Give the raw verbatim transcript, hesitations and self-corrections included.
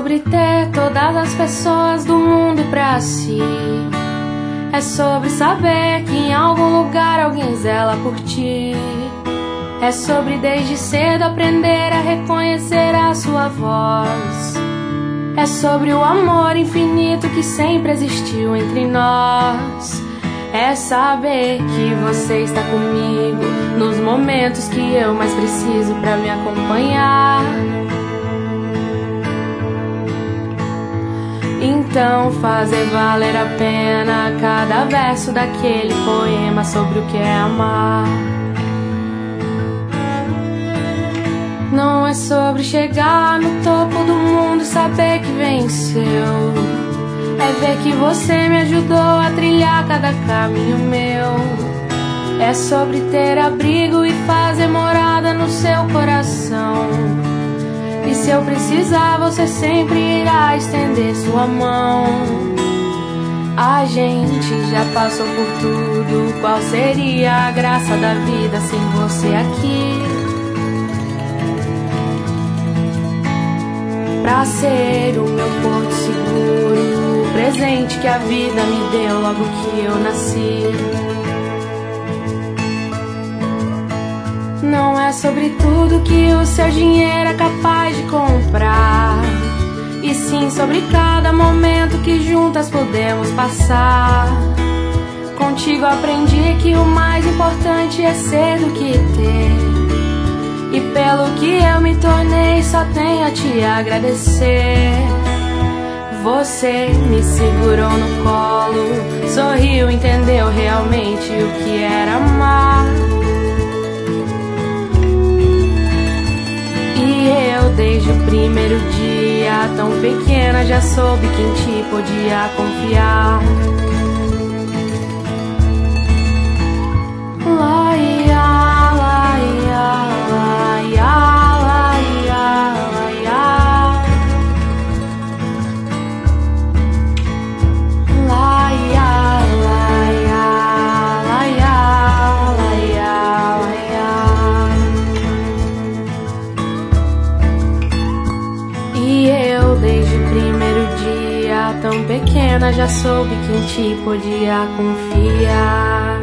sobre ter todas as pessoas do mundo pra si. É sobre saber que em algum lugar alguém zela por ti. É sobre desde cedo aprender a reconhecer a sua voz. É sobre o amor infinito que sempre existiu entre nós. É saber que você está comigo nos momentos que eu mais preciso pra me acompanhar. Então fazer valer a pena cada verso daquele poema sobre o que é amar. Não é sobre chegar no topo do mundo e saber que venceu. É ver que você me ajudou a trilhar cada caminho meu. É sobre ter abrigo e fazer morada no seu coração. E se eu precisar, você sempre irá estender sua mão. A gente já passou por tudo. Qual seria a graça da vida sem você aqui? Pra ser o meu porto seguro, o presente que a vida me deu logo que eu nasci. Não é sobre tudo que o seu dinheiro é capaz de comprar, e sim sobre cada momento que juntas podemos passar. Contigo aprendi que o mais importante é ser do que ter. E pelo que eu me tornei, só tenho a te agradecer. Você me segurou no colo, sorriu, entendeu realmente o que era amar. E eu desde o primeiro dia, tão pequena, já soube que em ti podia confiar. Lá, ia, lá, ia. Tão pequena, já soube que em ti podia confiar.